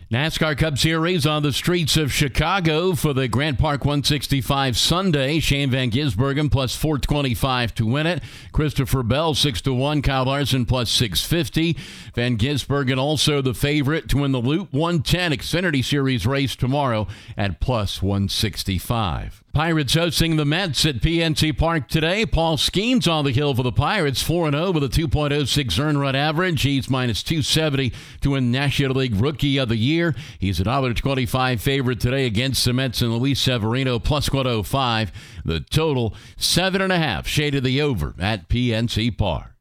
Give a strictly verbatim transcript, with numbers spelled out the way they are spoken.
NASCAR Cup Series on the streets of Chicago for the Grant Park one sixty-five Sunday. Shane Van Gisbergen plus four twenty-five to win it. Christopher Bell six to one. Kyle Larson plus six fifty. Van Gisbergen also the favorite to win the Loop one ten Xfinity Series race tomorrow at plus one sixty-five. Pirates hosting the Mets at P N C Park today. Paul Skeens on the hill for the Pirates, four and oh with a two point oh six earned run average. He's minus two seventy to win National League Rookie of the Year. He's a one dollar twenty-five favorite today against the Mets and Luis Severino, plus one oh five. The total, seven and a half, shaded the over at P N C Park.